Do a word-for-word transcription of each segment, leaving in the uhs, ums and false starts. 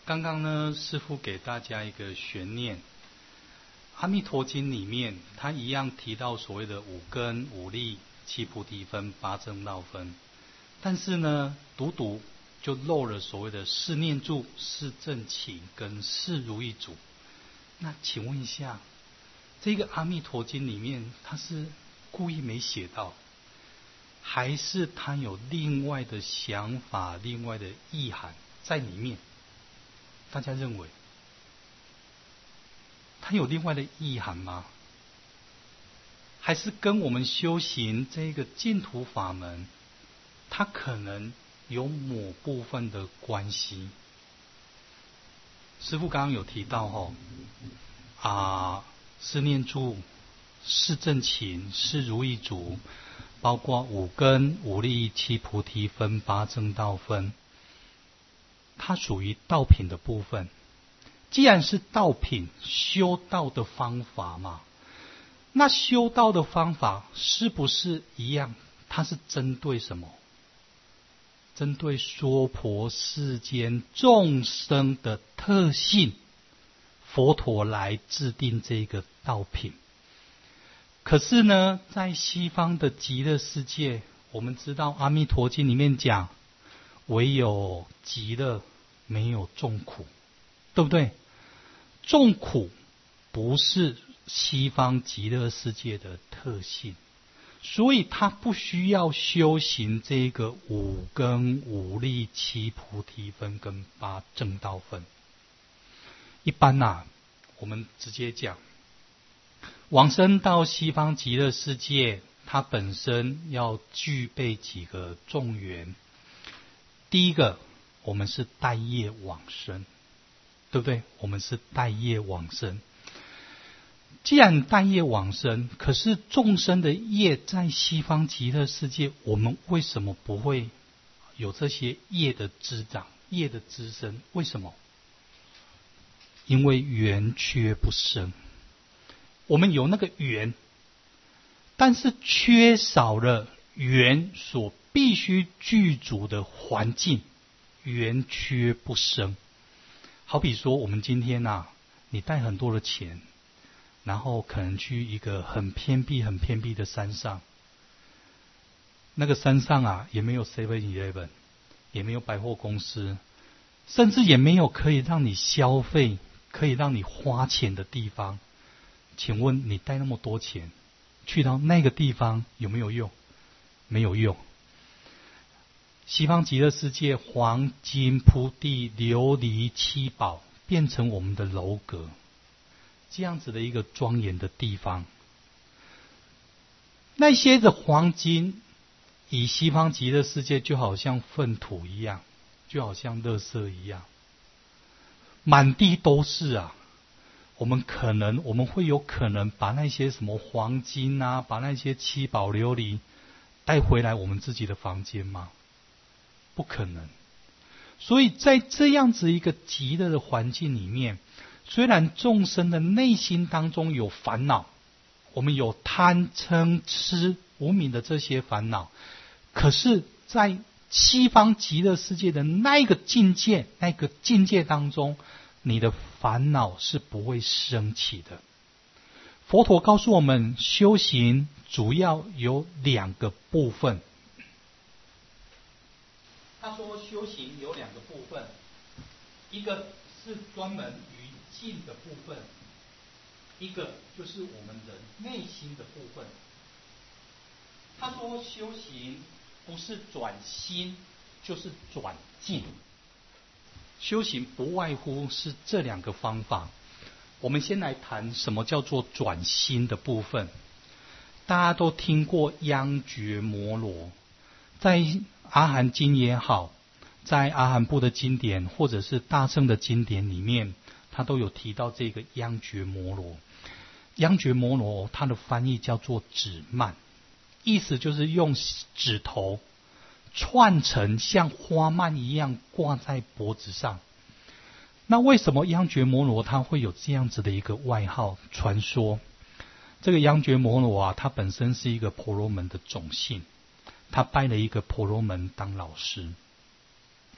刚刚呢，师父给大家一个悬念，《阿弥陀经》里面，他一样提到所谓的五根、五力、七菩提分、八正道分，但是呢，独独就漏了所谓的四念住、四正勤跟四如意足。那请问一下，这个《阿弥陀经》里面，他是故意没写到，还是他有另外的想法、另外的意涵在里面？大家认为它有另外的意涵吗？还是跟我们修行这个净土法门，它可能有某部分的关系？师父刚刚有提到哦，啊，四念住、四正勤、四如意足，包括五根、五力、七菩提分、八正道分。它属于道品的部分。既然是道品，修道的方法嘛，那修道的方法是不是一样？它是针对什么？针对娑婆世间众生的特性，佛陀来制定这个道品。可是呢，在西方的极乐世界，我们知道《阿弥陀经》里面讲，唯有极乐，没有众苦，对不对？众苦不是西方极乐世界的特性，所以他不需要修行这个五根、五力、七菩提分跟八正道分。一般啊，我们直接讲，往生到西方极乐世界，它本身要具备几个众缘。第一个，我们是带业往生，对不对？我们是带业往生。既然带业往生，可是众生的业在西方极乐世界，我们为什么不会有这些业的滋长、业的滋生？为什么？因为缘缺不生。我们有那个缘，但是缺少了缘所必须具足的环境，缘缺不生。好比说，我们今天啊，你带很多的钱，然后可能去一个很偏僻、很偏僻的山上，那个山上啊，也没有 seven eleven， 也没有百货公司，甚至也没有可以让你消费、可以让你花钱的地方。请问你带那么多钱去到那个地方有没有用？没有用。西方极乐世界黄金铺地、琉璃七宝变成我们的楼阁，这样子的一个庄严的地方，那些的黄金以西方极乐世界就好像粪土一样，就好像垃圾一样，满地都是啊。我们可能我们会有可能把那些什么黄金啊，把那些七宝琉璃带回来我们自己的房间吗？不可能。所以在这样子一个极乐的环境里面，虽然众生的内心当中有烦恼，我们有贪嗔痴无明的这些烦恼，可是在西方极乐世界的那个境界，那个境界当中，你的烦恼是不会升起的。佛陀告诉我们，修行主要有两个部分。他说修行有两个部分，一个是专门于静的部分，一个就是我们的内心的部分。他说修行不是转心，就是转境。修行不外乎是这两个方法。我们先来谈什么叫做转心的部分。大家都听过央觉摩罗，在阿含经也好，在阿含部的经典或者是大乘的经典里面，他都有提到这个央觉摩罗。央觉摩罗它的翻译叫做指蔓，意思就是用指头串成像花蔓一样挂在脖子上。那为什么央觉摩罗他会有这样子的一个外号传说？这个央觉摩罗啊，他本身是一个婆罗门的种姓，他拜了一个婆罗门当老师。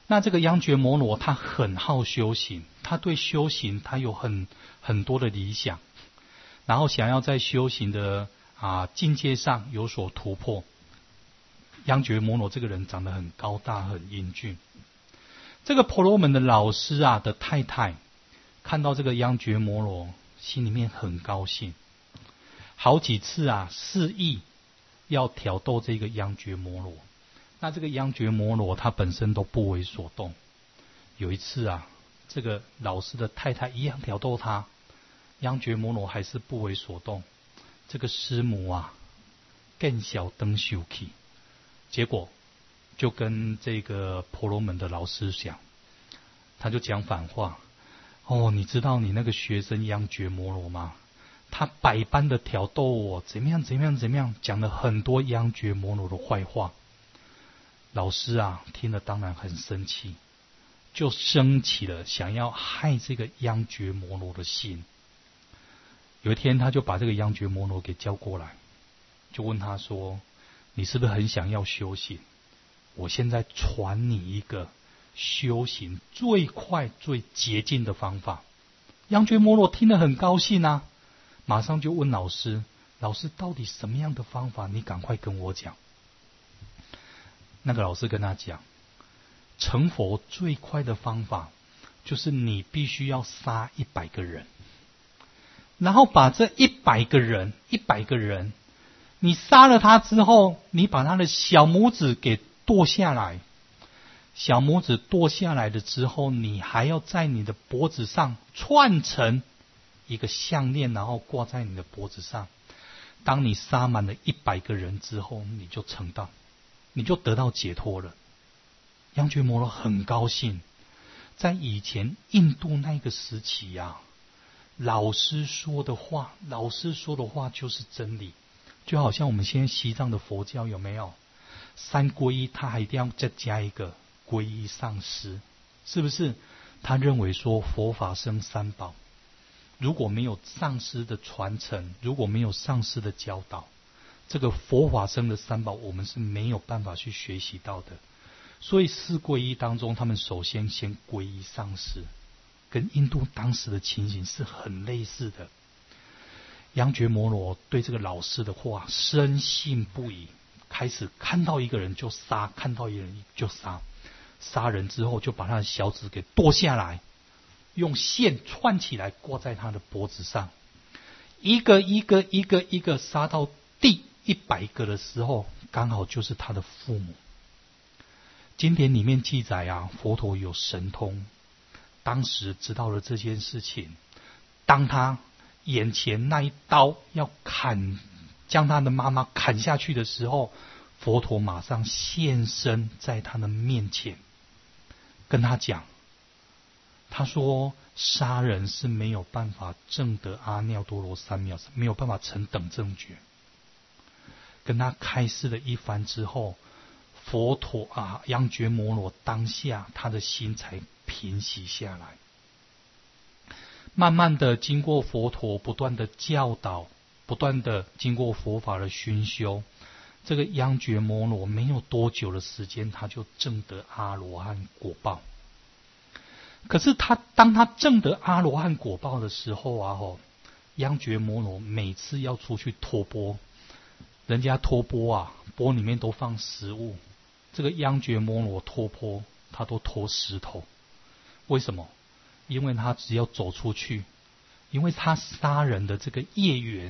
那这个央觉摩罗他很好修行，他对修行他有很很多的理想，然后想要在修行的啊境界上有所突破。央觉摩罗这个人长得很高大很英俊，这个婆罗门的老师啊的太太看到这个央觉摩罗，心里面很高兴，好几次啊示意要挑逗这个央觉摩罗。那这个央觉摩罗他本身都不为所动。有一次啊，这个老师的太太一样挑逗他，央觉摩罗还是不为所动。这个师母啊更小灯修气，结果就跟这个婆罗门的老师讲，他就讲反话。哦，你知道你那个学生央觉摩罗吗？他百般的挑逗我，怎么样怎么样怎么样，讲了很多央觉摩罗的坏话。老师啊听了当然很生气，就升起了想要害这个央觉摩罗的心。有一天他就把这个央觉摩罗给叫过来，就问他说，你是不是很想要修行？我现在传你一个修行最快最捷径的方法。央觉摩罗听了很高兴啊，马上就问老师，老师到底什么样的方法？你赶快跟我讲。那个老师跟他讲，成佛最快的方法就是你必须要杀一百个人，然后把这一百个人一百个人你杀了他之后，你把他的小拇指给剁下来，小拇指剁下来了之后，你还要在你的脖子上串成一个项链，然后挂在你的脖子上。当你杀满了一百个人之后，你就成道，你就得到解脱了。央觉摩罗很高兴。在以前印度那个时期啊，老师说的话，老师说的话就是真理。就好像我们现在西藏的佛教有没有三皈依，他还一定要再加一个皈依上师，是不是？他认为说佛法僧三宝，如果没有上师的传承，如果没有上师的教导，这个佛法僧的三宝我们是没有办法去学习到的。所以四皈依当中，他们首先先皈依上师，跟印度当时的情形是很类似的。央觉摩罗对这个老师的话深信不疑，开始看到一个人就杀，看到一个人就杀。杀人之后就把他的小指给剁下来，用线串起来挂在他的脖子上，一个一个一个一个杀到第一百个的时候，刚好就是他的父母。经典里面记载啊，佛陀有神通，当时知道了这件事情，当他眼前那一刀要砍，将他的妈妈砍下去的时候，佛陀马上现身在他的面前，跟他讲，他说杀人是没有办法证得阿耨多罗三藐三，没有办法成等正觉。跟他开示了一番之后，佛陀啊，央觉摩罗当下他的心才平息下来。慢慢的经过佛陀不断的教导，不断的经过佛法的熏修，这个央觉摩罗没有多久的时间，他就证得阿罗汉果报。可是他当他证得阿罗汉果报的时候啊，吼，央觉摩罗每次要出去托钵，人家托钵啊，钵里面都放食物，这个央觉摩罗托钵，他都托石头。为什么？因为他只要走出去，因为他杀人的这个业缘，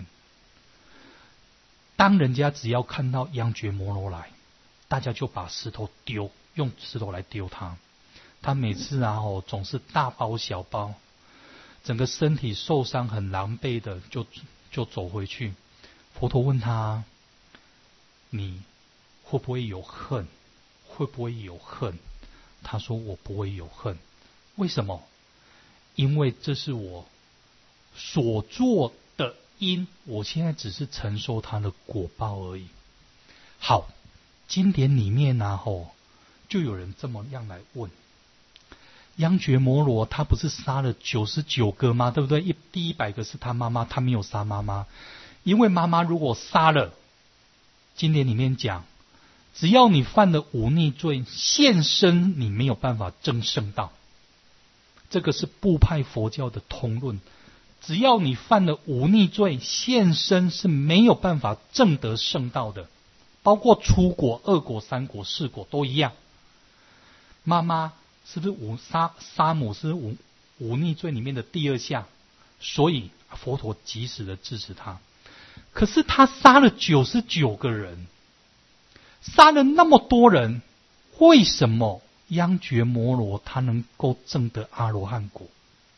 当人家只要看到央觉摩罗来，大家就把石头丢，用石头来丢他。他每次啊吼，总是大包小包，整个身体受伤很狼狈的就就走回去。佛陀问他，你会不会有恨？会不会有恨？他说我不会有恨。为什么？因为这是我所做的因，我现在只是承受它的果报而已。好，经典里面啊吼，就有人这么样来问，央觉摩罗他不是杀了九十九个吗？对不对？一第一百个是他妈妈，他没有杀妈妈，因为妈妈如果杀了，经典里面讲， 只要你犯了忤逆罪，现身你没有办法证圣道。这个是部派佛教的通论。只要你犯了忤逆罪，现身是没有办法证得圣道的。包括初果、二果、三果、四果都一样。妈妈是不是忤杀杀母是忤忤逆罪里面的第二项？所以佛陀及时的制止他。可是他杀了九十九个人，杀了那么多人，为什么央觉摩罗他能够证得阿罗汉果？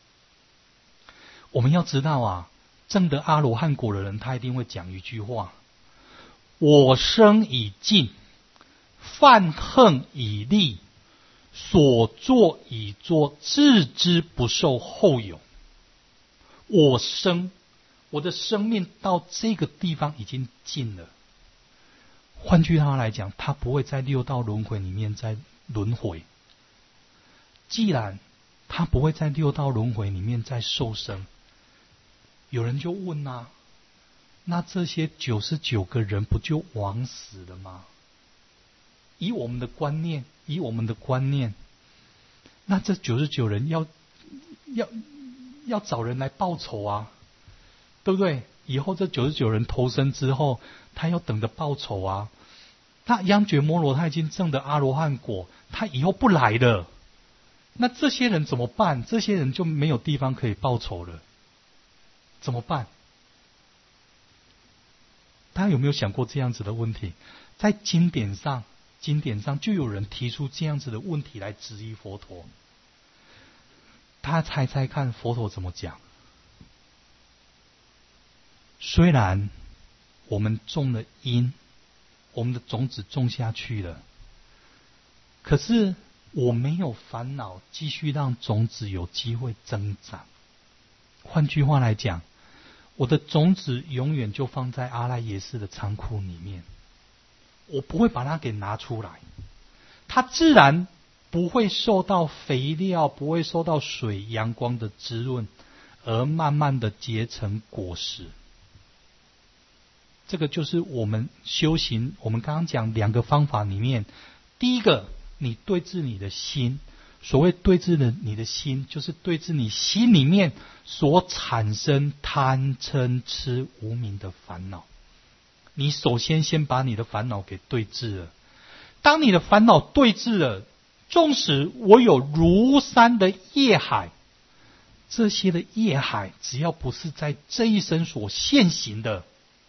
我们要知道啊，证得阿罗汉果的人，他一定会讲一句话：我生已尽，犯恨已立，所作已作，自知不受后有。我生，我的生命到这个地方已经尽了。换句话来讲，他不会在六道轮回里面再轮回。既然他不会在六道轮回里面再受生，有人就问啊，那这些九十九个人不就枉死了吗？以我们的观念，以我们的观念，那这九十九人要要要找人来报仇啊，对不对？以后这九十九人投生之后，他要等着报仇啊。那央觉摩罗他已经证得阿罗汉果，他以后不来了，那这些人怎么办？这些人就没有地方可以报仇了，怎么办？大家有没有想过这样子的问题？在经典上，经典上就有人提出这样子的问题来质疑佛陀。大家猜猜看，佛陀怎么讲？虽然我们种了因，我们的种子种下去了，可是我没有烦恼，继续让种子有机会增长。换句话来讲，我的种子永远就放在阿赖耶识的仓库里面，我不会把它给拿出来，它自然不会受到肥料，不会受到水、阳光的滋润，而慢慢的结成果实。这个就是我们修行，我们刚刚讲两个方法里面，第一个，你对治你的心。所谓对治的你的心，就是对治你心里面所产生贪嗔痴无明的烦恼。你首先先把你的烦恼给对治了。当你的烦恼对治了，纵使我有如山的业海，这些的业海只要不是在这一生所现行的，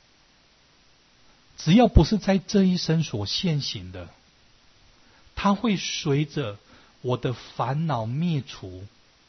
只要不是在这一生所现行的，它会随着我的烦恼灭除，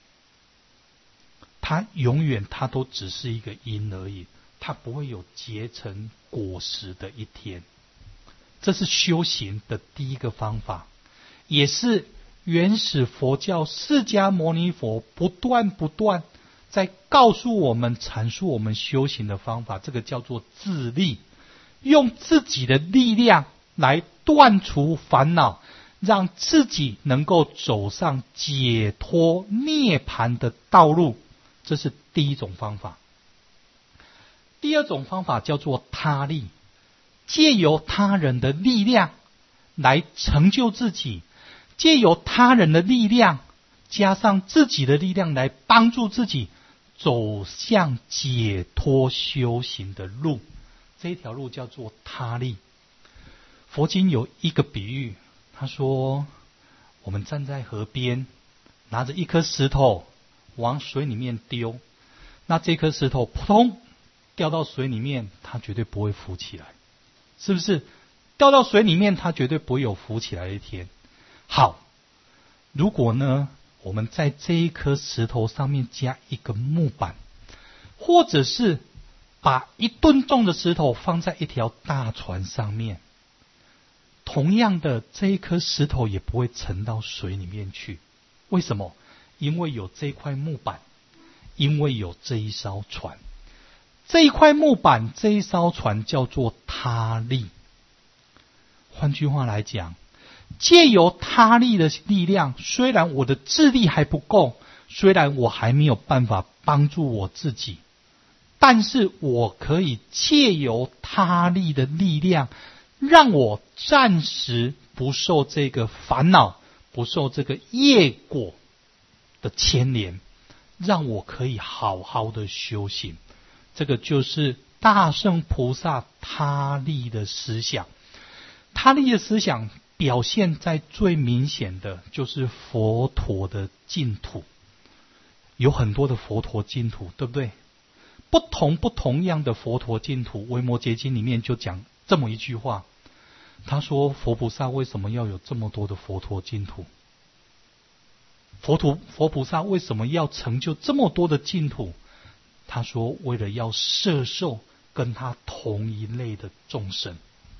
它永远它都只是一个因而已，它不会有结成果实的一天。这是修行的第一个方法，也是原始佛教释迦牟尼佛不断不断在告诉我们、阐述我们修行的方法。这个叫做自力，用自己的力量来断除烦恼，让自己能够走上解脱涅槃的道路，这是第一种方法。第二种方法叫做他力，借由他人的力量来成就自己，借由他人的力量加上自己的力量来帮助自己走向解脱修行的路，这一条路叫做他力。佛经有一个比喻，他说，我们站在河边，拿着一颗石头往水里面丢，那这颗石头扑通掉到水里面，它绝对不会浮起来，是不是？掉到水里面，它绝对不会有浮起来的一天。好，如果呢，我们在这一颗石头上面加一个木板，或者是把一吨重的石头放在一条大船上面，同样的，这一颗石头也不会沉到水里面去。为什么？因为有这块木板，因为有这一艘船。这一块木板，这一艘船叫做他力。换句话来讲，借由他力的力量，虽然我的智力还不够，虽然我还没有办法帮助我自己，但是我可以借由他力的力量， 让我暂时不受这个烦恼，不受这个业果的牵连，让我可以好好的修行。这个就是大乘菩萨他力的思想。他力的思想表现在最明显的就是佛陀的净土，有很多的佛陀净土，对不对？不同不同样的佛陀净土，维摩诘经里面就讲这么一句话，他说佛菩萨为什么要有这么多的佛陀净土？佛陀佛菩萨为什么要成就这么多的净土？他说为了要摄受跟他同一类的众生，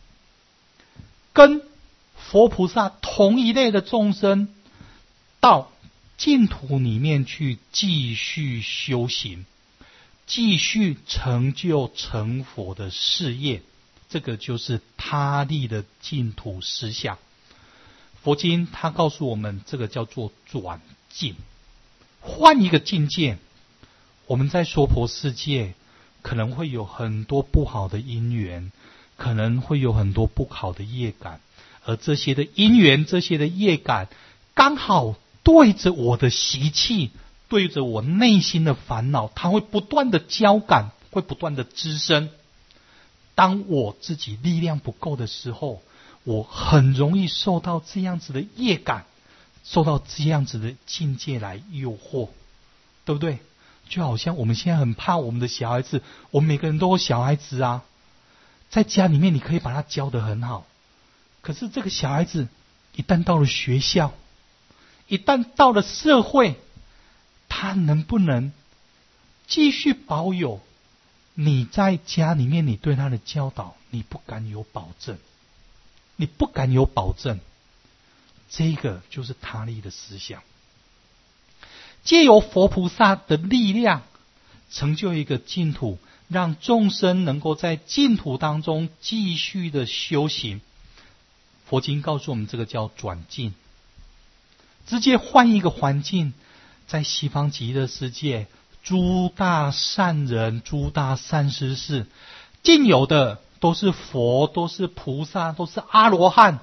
跟佛菩萨同一类的众生到净土里面去继续修行，继续成就成佛的事业。这个就是他力的净土思想。佛经他告诉我们，这个叫做转境，换一个境界。我们在娑婆世界可能会有很多不好的因缘，可能会有很多不好的业感，而这些的因缘，这些的业感刚好对着我的习气，对着我内心的烦恼，它会不断的交感，会不断的滋生。当我自己力量不够的时候，我很容易受到这样子的业感，受到这样子的境界来诱惑，对不对？就好像我们现在很怕我们的小孩子，我们每个人都有小孩子啊，在家里面你可以把他教得很好，可是这个小孩子一旦到了学校，一旦到了社会，他能不能继续保有你在家里面你对他的教导？你不敢有保证，你不敢有保证。这个就是他力的思想，借由佛菩萨的力量成就一个净土，让众生能够在净土当中继续的修行。佛经告诉我们，这个叫转境，直接换一个环境。在西方极乐世界，诸大善人，诸大善知识，尽有的都是佛，都是菩萨，都是阿罗汉，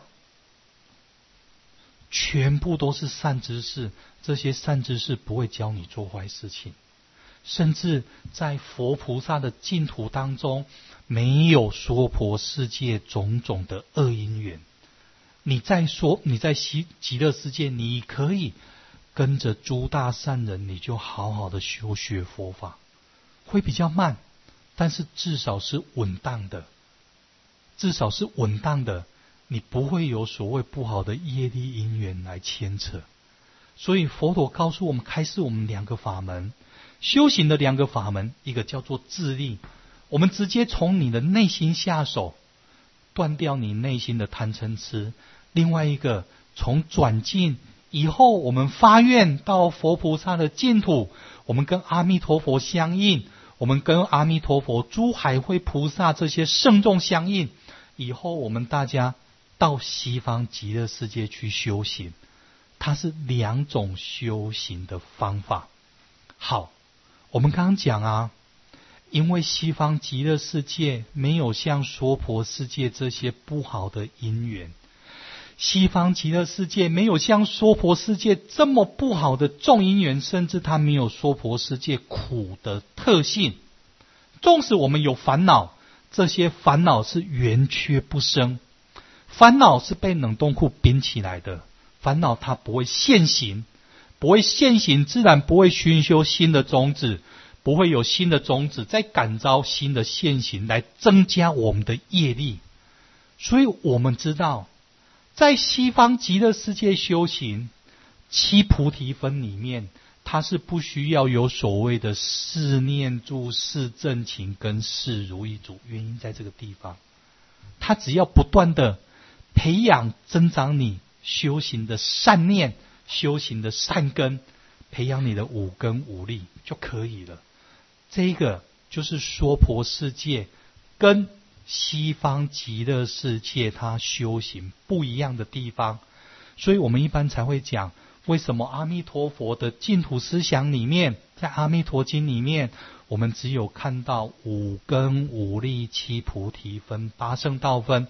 全部都是善知识。这些善知识不会教你做坏事情，甚至在佛菩萨的净土当中，没有娑婆世界种种的恶因缘。你在说你在西极乐世界，你可以跟着诸大善人，你就好好的修学佛法，会比较慢，但是至少是稳当的，至少是稳当的，你不会有所谓不好的业力因缘来牵扯。所以佛陀告诉我们，开示我们两个法门，修行的两个法门，一个叫做自力，我们直接从你的内心下手，断掉你内心的贪嗔痴；另外一个从转境以后，我们发愿到佛菩萨的净土，我们跟阿弥陀佛相应，我们跟阿弥陀佛、诸海会菩萨这些圣众相应，以后我们大家到西方极乐世界去修行。它是两种修行的方法。好，我们刚刚讲啊，因为西方极乐世界没有像娑婆世界这些不好的因缘，西方极乐世界没有像娑婆世界这么不好的众因缘，甚至它没有娑婆世界苦的特性。纵使我们有烦恼，这些烦恼是圆缺不生，烦恼是被冷冻库冰起来的，烦恼它不会现行，不会现行，自然不会熏修新的种子，不会有新的种子再感召新的现行来增加我们的业力。所以我们知道，在西方极乐世界修行，七菩提分里面，它是不需要有所谓的四念住、四正勤跟四如意足，原因在这个地方，它只要不断的培养增长你修行的善念，修行的善根，培养你的五根五力就可以了。这个就是娑婆世界跟西方极乐世界它修行不一样的地方。所以我们一般才会讲，为什么阿弥陀佛的净土思想里面，在阿弥陀经里面，我们只有看到五根五力七菩提分八圣道分，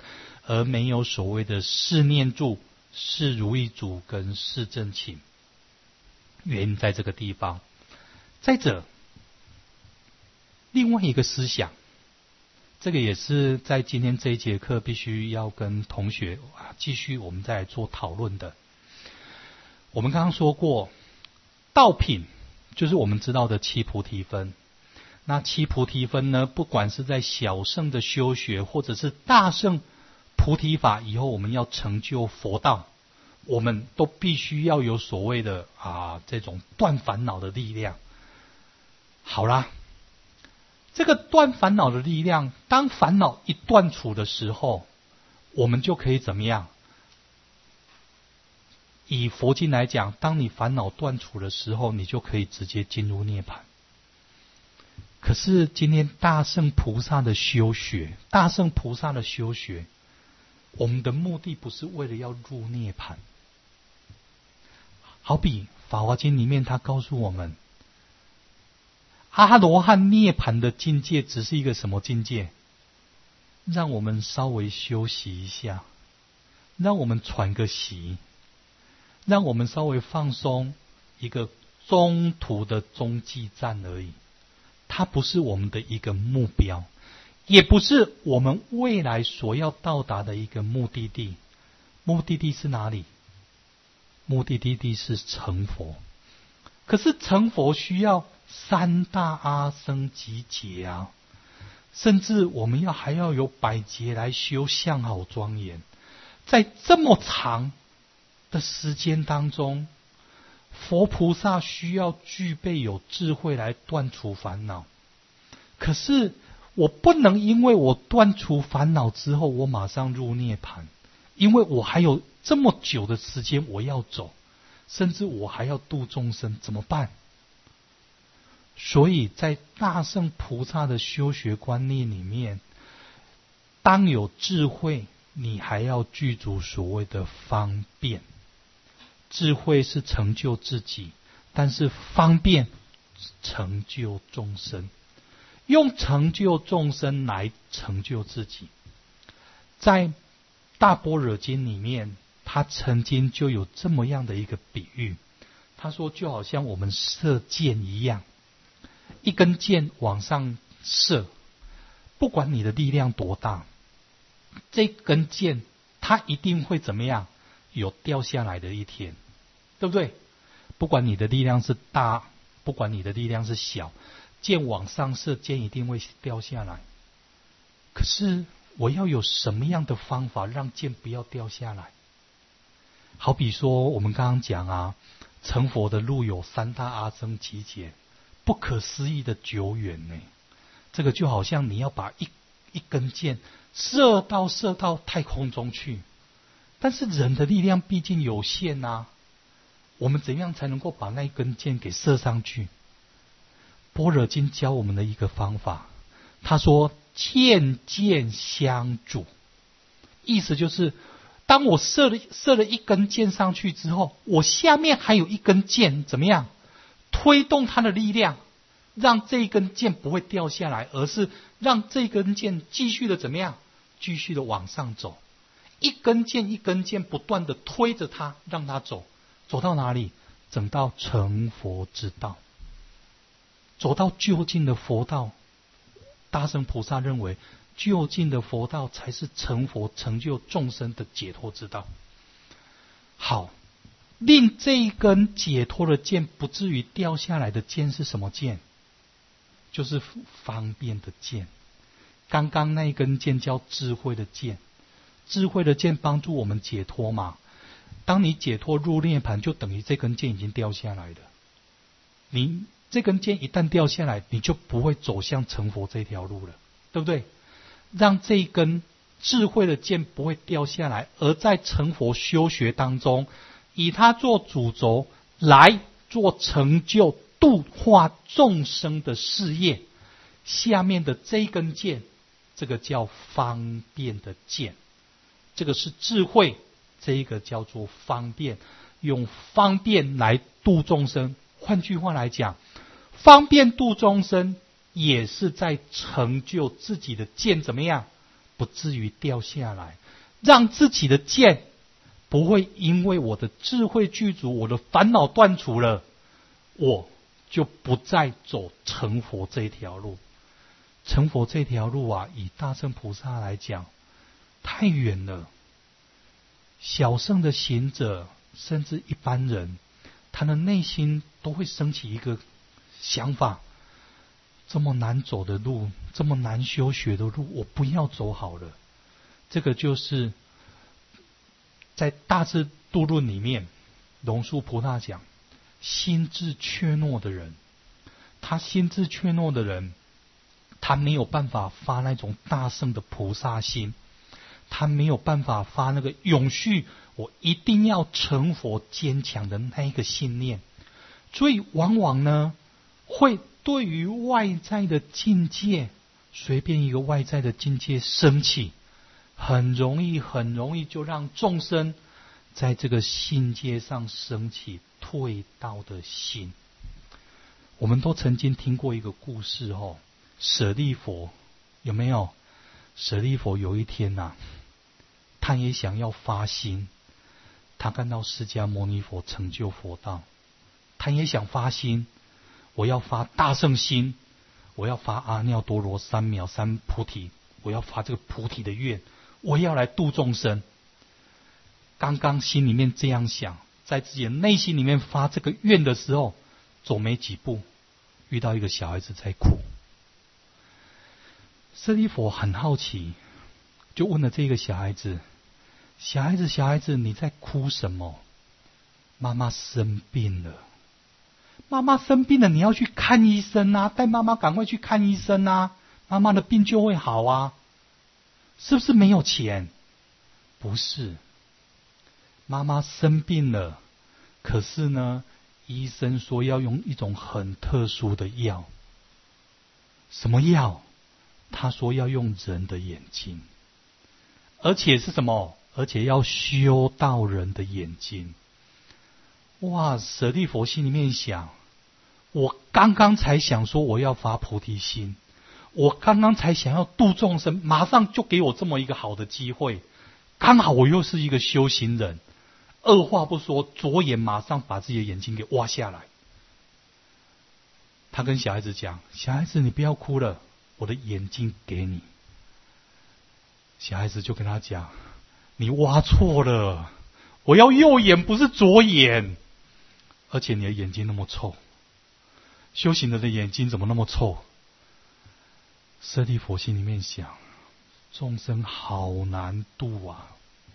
而没有所谓的四念住、四如意足跟四正勤。原因在这个地方。再者，另外一个思想，这个也是在今天这一节课必须要跟同学啊继续我们再来做讨论的。我们刚刚说过，道品就是我们知道的七菩提分。那七菩提分呢，不管是在小乘的修学，或者是大乘菩提法，以后我们要成就佛道，我们都必须要有所谓的啊这种断烦恼的力量。好啦，这个断烦恼的力量，当烦恼一断除的时候，我们就可以怎么样？以佛经来讲，当你烦恼断除的时候，你就可以直接进入涅槃。可是今天大乘菩萨的修学，大乘菩萨的修学，我们的目的不是为了要入涅槃。好比《法华经》里面他告诉我们，阿罗汉涅槃的境界只是一个什么境界？让我们稍微休息一下，让我们喘个息，让我们稍微放松，一个中途的中继站而已。它不是我们的一个目标，也不是我们未来所要到达的一个目的地。目的地是哪里？目的地是成佛。可是成佛需要三大阿僧祇劫啊，甚至我们要还要有百劫来修相好庄严。在这么长的时间当中，佛菩萨需要具备有智慧来断除烦恼。可是我不能因为我断除烦恼之后，我马上入涅槃，因为我还有这么久的时间我要走，甚至我还要度众生，怎么办？所以在大乘菩萨的修学观念里面，当有智慧，你还要具足所谓的方便。智慧是成就自己，但是方便成就众生，用成就众生来成就自己。在大般若经里面，他曾经就有这么样的一个比喻，他说就好像我们射箭一样，一根箭往上射，不管你的力量多大，这根箭它一定会怎么样？有掉下来的一天，对不对？不管你的力量是大，不管你的力量是小，箭往上射，箭一定会掉下来。可是我要有什么样的方法让箭不要掉下来？好比说我们刚刚讲啊，成佛的路有三大阿僧祇劫，不可思议的久远呢。这个就好像你要把一一根箭射到射到太空中去，但是人的力量毕竟有限啊，我们怎样才能够把那一根箭给射上去？般若经教我们的一个方法，他说箭箭相助，意思就是当我射了射了一根箭上去之后，我下面还有一根箭，怎么样推动它的力量，让这一根箭不会掉下来，而是让这根箭继续的怎么样，继续的往上走。一根箭一根箭不断的推着它，让它走，走到哪里？走到成佛之道，走到究竟的佛道。大乘菩萨认为，究竟的佛道才是成佛成就众生的解脱之道。好，令这一根解脱的箭不至于掉下来的箭是什么箭？就是方便的箭。刚刚那一根箭叫智慧的箭，智慧的箭帮助我们解脱嘛。当你解脱入涅槃，就等于这根箭已经掉下来了。你这根箭一旦掉下来，你就不会走向成佛这条路了，对不对？让这一根智慧的箭不会掉下来，而在成佛修学当中，以它做主轴来做成就度化众生的事业。下面的这一根箭，这个叫方便的箭，这个是智慧，这一个叫做方便，用方便来度众生。换句话来讲，方便度众生也是在成就自己的箭怎么样不至于掉下来， 让自己的剑不会因为我的智慧具足，我的烦恼断除了，我就不再走成佛这条路。成佛这条路啊，以大乘菩萨来讲，太远了。小乘的行者，甚至一般人，他的内心都会升起一个想法：这么难走的路，这么难修学的路，我不要走好了。这个就是在大智度论里面，龙树菩萨讲，心智怯懦的人，他心智怯懦的人，他没有办法发那种大乘的菩萨心，他没有办法发那个永续我一定要成佛坚强的那一个信念，所以往往呢，会对于外在的境界，随便一个外在的境界升起，很容易很容易就让众生在这个境界上升起退道的心。我们都曾经听过一个故事哦，舍利佛有没有？舍利佛有一天呐、啊，他也想要发心，他看到释迦牟尼佛成就佛道，他也想发心，我要发大乘心，我要发阿耨多罗三藐三菩提，我要发这个菩提的愿，我要来度众生。刚刚心里面这样想，在自己的内心里面发这个愿的时候，走没几步，遇到一个小孩子在哭。舍利佛很好奇，就问了这个小孩子：小孩子，小孩子，你在哭什么？妈妈生病了。妈妈生病了，你要去看医生啊，带妈妈赶快去看医生啊，妈妈的病就会好啊。是不是没有钱？不是，妈妈生病了，可是呢，医生说要用一种很特殊的药。什么药？他说要用人的眼睛，而且是什么？而且要修到人的眼睛。哇！舍利佛心里面想，我刚刚才想说我要发菩提心，我刚刚才想要度众生，马上就给我这么一个好的机会，刚好我又是一个修行人，二话不说，左眼马上把自己的眼睛给挖下来。他跟小孩子讲：小孩子，你不要哭了，我的眼睛给你。小孩子就跟他讲：你挖错了，我要右眼，不是左眼。而且你的眼睛那么臭，修行人的眼睛怎么那么臭？舍利佛心里面想：众生好难度啊，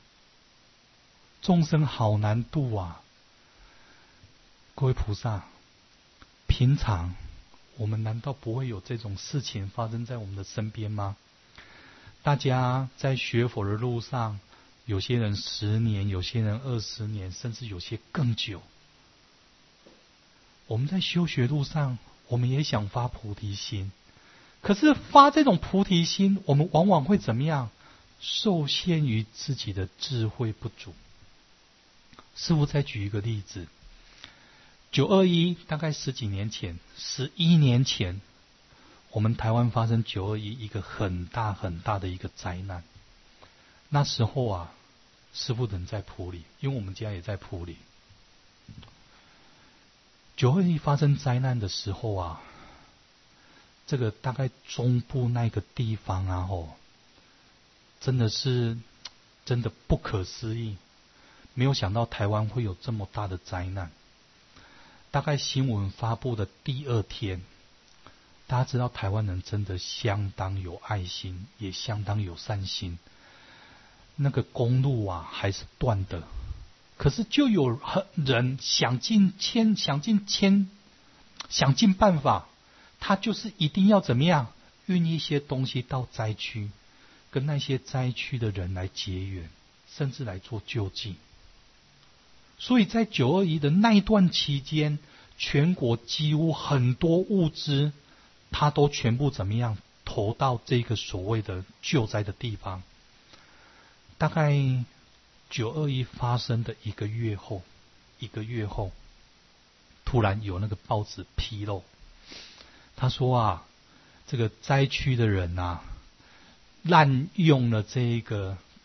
众生好难度啊！各位菩萨，平常我们难道不会有这种事情发生在我们的身边吗？大家在学佛的路上，有些人十年，有些人二十年，甚至有些更久。我们在修学路上，我们也想发菩提心，可是发这种菩提心，我们往往会怎么样？受限于自己的智慧不足。师父再举一个例子，九二一大概十几年前，十一年前，我们台湾发生九二一一个很大很大的一个灾难。那时候啊，师父人在埔里，因为我们家也在埔里。九二一发生灾难的时候啊，这个大概中部那个地方啊，吼，真的是真的不可思议，没有想到台湾会有这么大的灾难。大概新闻发布的第二天，大家知道台湾人真的相当有爱心，也相当有善心。那个公路啊还是断的，可是就有人想尽千想尽千想尽办法，他就是一定要怎么样运一些东西到灾区，跟那些灾区的人来结缘，甚至来做救济。所以在九二一的那一段期间，全国几乎很多物资，他都全部怎么样投到这个所谓的救灾的地方。大概九二一发生的一个月后，一个月后，突然有那个报纸披露，他说啊，这个灾区的人啊，滥用了这个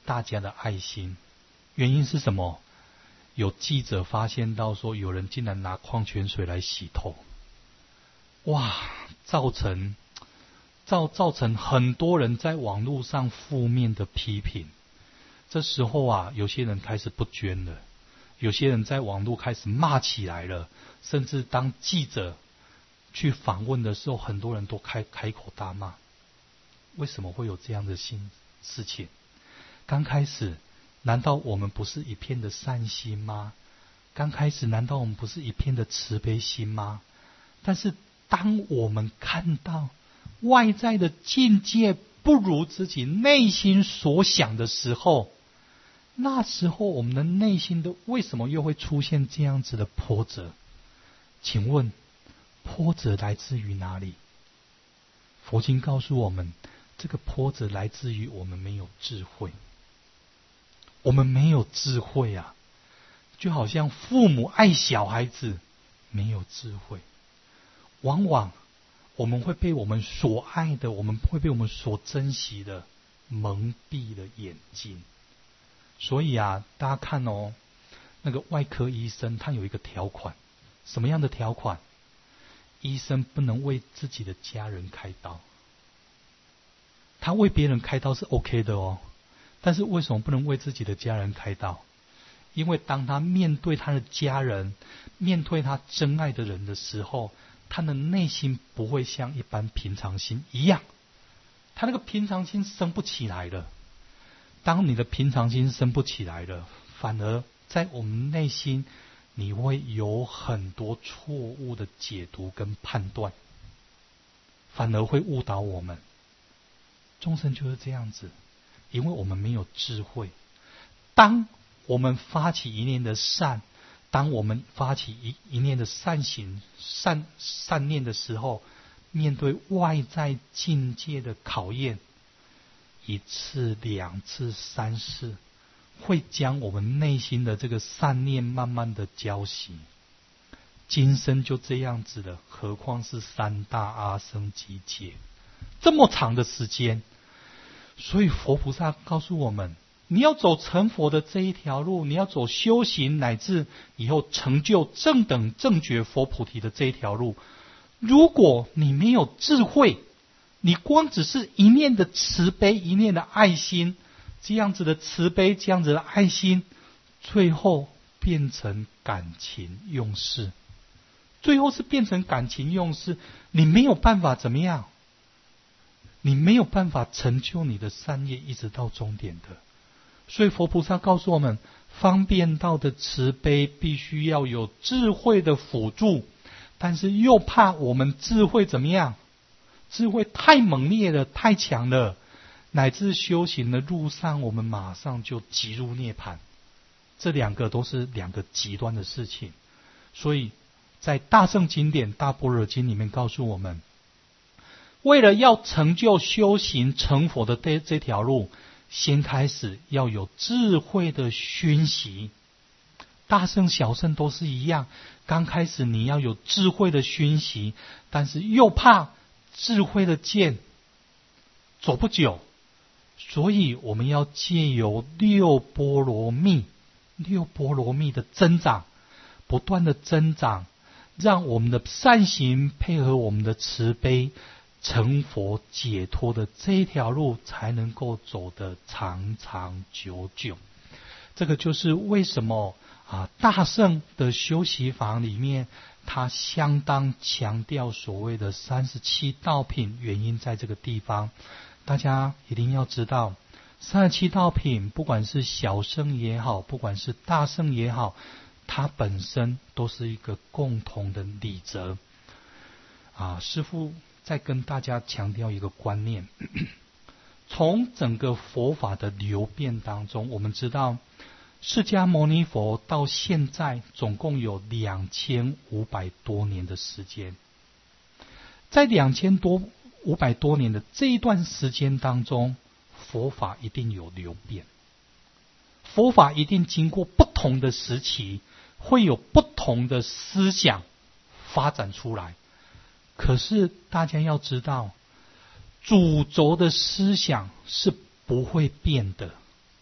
大家的爱心。原因是什么？有记者发现到说，有人竟然拿矿泉水来洗头，哇，造成造造成很多人在网络上负面的批评。这时候啊，有些人开始不捐了，有些人在网络开始骂起来了，甚至当记者去访问的时候，很多人都开开口大骂。为什么会有这样的心事情？刚开始难道我们不是一片的善心吗？刚开始难道我们不是一片的慈悲心吗？但是当我们看到外在的境界不如自己内心所想的时候，那时候我们的内心的为什么又会出现这样子的波折？请问波折来自于哪里？佛经告诉我们，这个波折来自于我们没有智慧。我们没有智慧啊，就好像父母爱小孩子，没有智慧，往往我们会被我们所爱的，我们会被我们所珍惜的蒙蔽了眼睛。所以啊，大家看哦，那个外科医生他有一个条款，什么样的条款？医生不能为自己的家人开刀。他为别人开刀是 OK 的哦，但是为什么不能为自己的家人开刀？因为当他面对他的家人，面对他真爱的人的时候，他的内心不会像一般平常心一样，他那个平常心生不起来了。当你的平常心生不起来了，反而在我们内心你会有很多错误的解读跟判断，反而会误导我们。众生就是这样子，因为我们没有智慧。当我们发起一念的善，当我们发起一一念的善行、善善念的时候，面对外在境界的考验，一次、两次、三次，会将我们内心的这个善念慢慢的浇熄。今生就这样子了，何况是三大阿僧祇劫，这么长的时间。所以佛菩萨告诉我们，你要走成佛的这一条路，你要走修行乃至以后成就正等正觉佛菩提的这一条路，如果你没有智慧，你光只是一念的慈悲，一念的爱心，这样子的慈悲，这样子的爱心，最后变成感情用事，最后是变成感情用事，你没有办法怎么样？你没有办法成就你的善业一直到终点的。所以佛菩萨告诉我们，方便道的慈悲必须要有智慧的辅助，但是又怕我们智慧怎么样？智慧太猛烈了，太强了，乃至修行的路上我们马上就急入涅槃。这两个都是两个极端的事情。所以在大乘经典大般若经里面告诉我们，为了要成就修行成佛的这这条路，先开始要有智慧的熏习。大乘小乘都是一样，刚开始你要有智慧的熏习，但是又怕智慧的剑走不久，所以我们要借由六波罗蜜，六波罗蜜的增长，不断的增长，让我们的善行配合我们的慈悲，成佛解脱的这一条路才能够走得长长久久。这个就是为什么啊大乘的修习法里面，它相当强调所谓的三十七道品，原因在这个地方。大家一定要知道，三十七道品不管是小乘也好，不管是大乘也好，它本身都是一个共同的理则啊。师父再跟大家强调一个观念，从整个佛法的流变当中，我们知道释迦牟尼佛到现在总共有两千五百多年的时间。在两千多五百多年的这一段时间当中，佛法一定有流变，佛法一定经过不同的时期，会有不同的思想发展出来。可是大家要知道，主轴的思想是不会变的，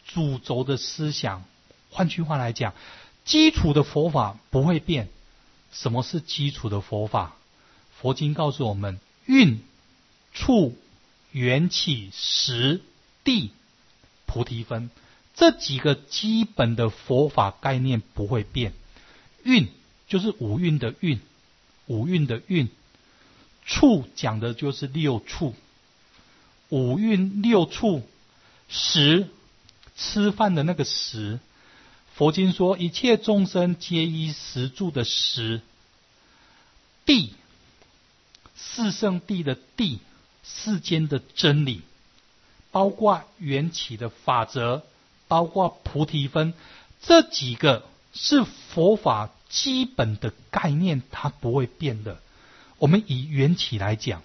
主轴的思想。换句话来讲，基础的佛法不会变。什么是基础的佛法？佛经告诉我们，蕴、处、缘起、实、地、菩提分，这几个基本的佛法概念不会变。蕴就是五蕴的蕴，五蕴的蕴；处讲的就是六处，五蕴六处；食，吃饭的那个食。佛经说，一切众生皆依食住的食。地，四圣谛的谛，世间的真理，包括缘起的法则，包括菩提分，这几个是佛法基本的概念，它不会变的。我们以缘起来讲，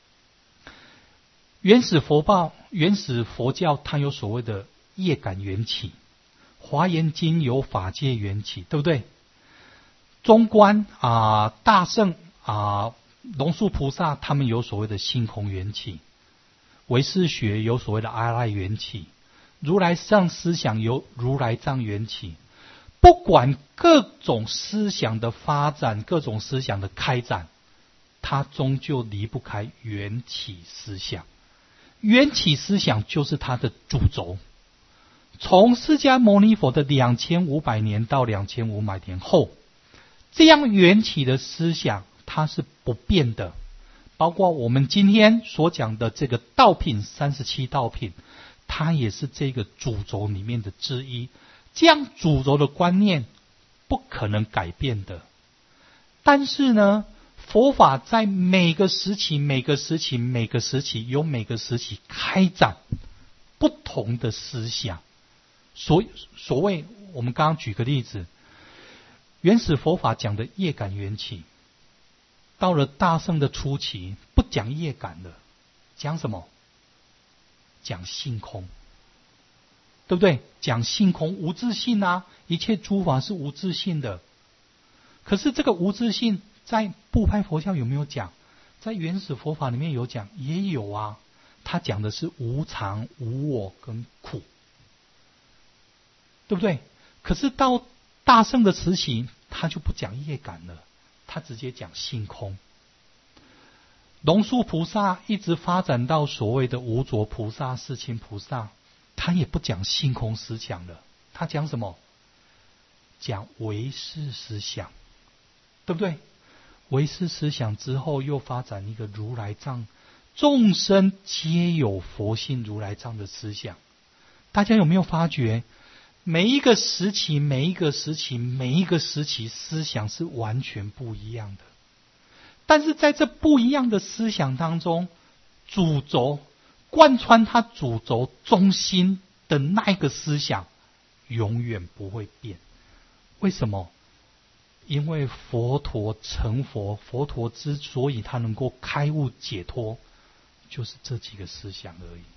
原始佛报、原始佛教，它有所谓的业感缘起，华严经有法界缘起，对不对？中观啊、呃、大圣啊、呃、龙树菩萨他们有所谓的性空缘起，唯识学有所谓的阿赖缘起，如来藏思想有如来藏缘起。不管各种思想的发展，各种思想的开展，它终究离不开缘起思想。缘起思想就是它的主轴。从释迦牟尼佛的两千五百年到两千五百年后，这样缘起的思想它是不变的。包括我们今天所讲的这个道品三十七道品，它也是这个主轴里面的之一。这样主轴的观念不可能改变的。但是呢，佛法在每个时期、每个时期、每个时期有每个时期开展不同的思想。所所谓，我们刚刚举个例子，原始佛法讲的业感缘起，到了大乘的初期不讲业感了，讲什么？讲性空，对不对？讲性空，无自性啊，一切诸法是无自性的。可是这个无自性在部派佛教有没有讲？在原始佛法里面有讲，也有啊。他讲的是无常、无我跟苦，对不对？可是到大乘的时期，他就不讲业感了，他直接讲性空。龙树菩萨一直发展到所谓的无着菩萨、世亲菩萨，他也不讲性空思想了，他讲什么？讲唯识思想，对不对？唯识思想之后又发展一个如来藏，众生皆有佛性如来藏的思想。大家有没有发觉，每一个时期、每一个时期、每一个时期思想是完全不一样的？但是在这不一样的思想当中，主轴贯穿它主轴中心的那一个思想永远不会变。为什么？因为佛陀成佛，佛陀之所以他能够开悟解脱，就是这几个思想而已。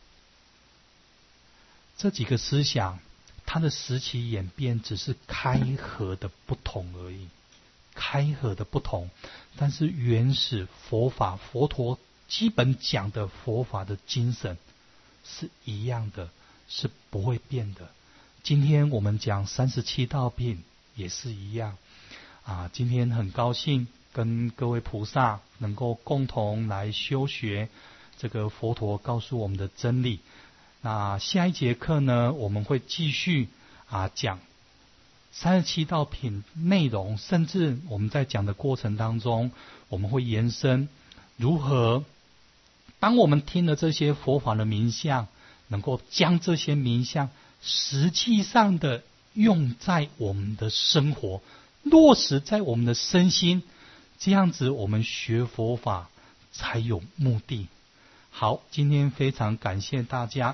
这几个思想它的时期演变只是开合的不同而已，开合的不同，但是原始佛法，佛陀基本讲的佛法的精神是一样的，是不会变的。今天我们讲三十七道品也是一样啊。今天很高兴跟各位菩萨能够共同来修学这个佛陀告诉我们的真理。那下一节课呢，我们会继续啊讲三十七道品内容，甚至我们在讲的过程当中，我们会延伸如何当我们听了这些佛法的名相，能够将这些名相实际上的用在我们的生活，落实在我们的身心，这样子我们学佛法才有目的。好，今天非常感谢大家。